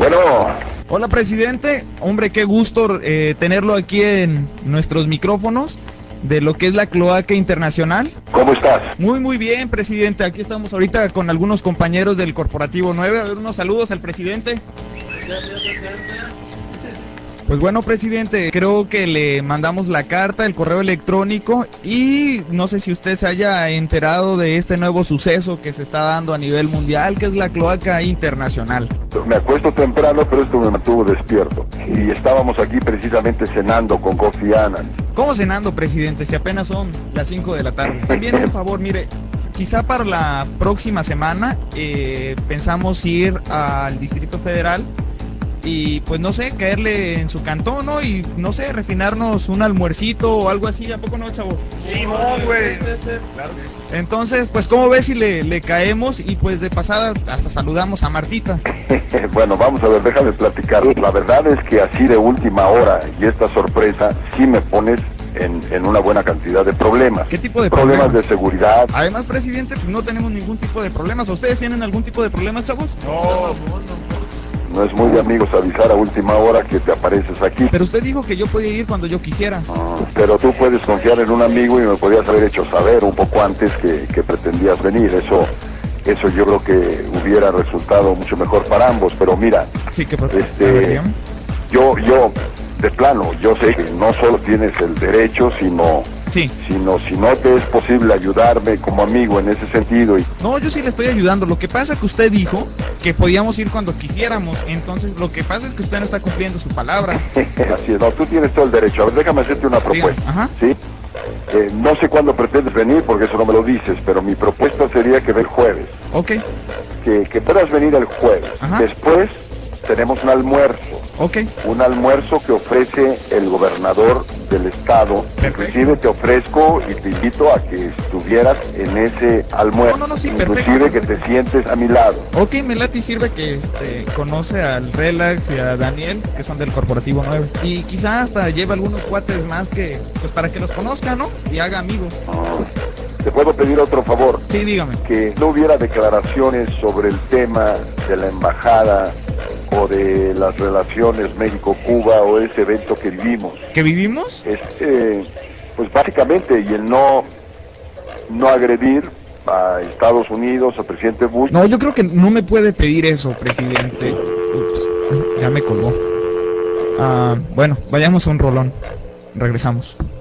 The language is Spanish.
Bueno. Hola, presidente. Hombre, qué gusto tenerlo aquí en nuestros micrófonos de lo que es la Cloaca Internacional. ¿Cómo estás? Muy bien, presidente. Aquí estamos ahorita con algunos compañeros del Corporativo 9. A ver, unos saludos al presidente. Pues bueno, presidente, creo que le mandamos la carta, el correo electrónico, y no sé si usted se haya enterado de este nuevo suceso que se está dando a nivel mundial, que es la Cloaca Internacional. Me acuesto temprano, pero esto me mantuvo despierto. Y estábamos aquí precisamente cenando con Kofi Annan. ¿Cómo cenando, presidente, si apenas son las 5 de la tarde? También, un favor, mire, quizá para la próxima semana pensamos ir al Distrito Federal y pues no sé, caerle en su cantón, ¿no? Y no sé, refinarnos un almuercito o algo así, ¿a poco no, chavo? Sí, no, güey. Claro. Entonces, pues ¿cómo ves si le caemos y pues de pasada hasta saludamos a Martita? Bueno, vamos a ver, déjame platicar. La verdad es que así de última hora y esta sorpresa sí me pones en una buena cantidad de problemas. ¿Qué tipo de problemas? De seguridad. Además, presidente, pues no tenemos ningún tipo de problemas. ¿Ustedes tienen algún tipo de problemas, chavos? No es muy de amigos avisar a última hora que te apareces aquí. Pero usted dijo que yo podía ir cuando yo quisiera. Pero tú puedes confiar en un amigo y me podías haber hecho saber un poco antes que pretendías venir. Eso yo creo que hubiera resultado mucho mejor para ambos. Pero mira, sí, yo de plano, yo sé que no solo tienes el derecho, sino si no te es posible ayudarme como amigo en ese sentido. No, yo sí le estoy ayudando. Lo que pasa es que usted dijo que podíamos ir cuando quisiéramos. Entonces, lo que pasa es que usted no está cumpliendo su palabra. Así es, no, tú tienes todo el derecho. A ver, déjame hacerte una propuesta. Ajá. ¿Sí? No sé cuándo pretendes venir, porque eso no me lo dices, pero mi propuesta sería que ve el jueves. Ok. Que puedas venir el jueves. Ajá. Después tenemos un almuerzo. Ok. Un almuerzo que ofrece el gobernador del estado. Perfecto. Inclusive te ofrezco y te invito a que estuvieras en ese almuerzo. Sí, inclusive perfecto. Que te sientes a mi lado. Ok, me late y sirve que conoce al Relax y a Daniel, que son del Corporativo 9. Y quizá hasta lleve algunos cuates más que, pues para que los conozca, ¿no? Y haga amigos. ¿Te puedo pedir otro favor? Sí, dígame. Que no hubiera declaraciones sobre el tema de la embajada o de las relaciones México-Cuba o ese evento que vivimos. ¿Que vivimos? Pues básicamente, y el no agredir a Estados Unidos, al presidente Bush. No, yo creo que no me puede pedir eso, presidente. Ups, ya me colgó. Bueno, vayamos a un rolón. Regresamos.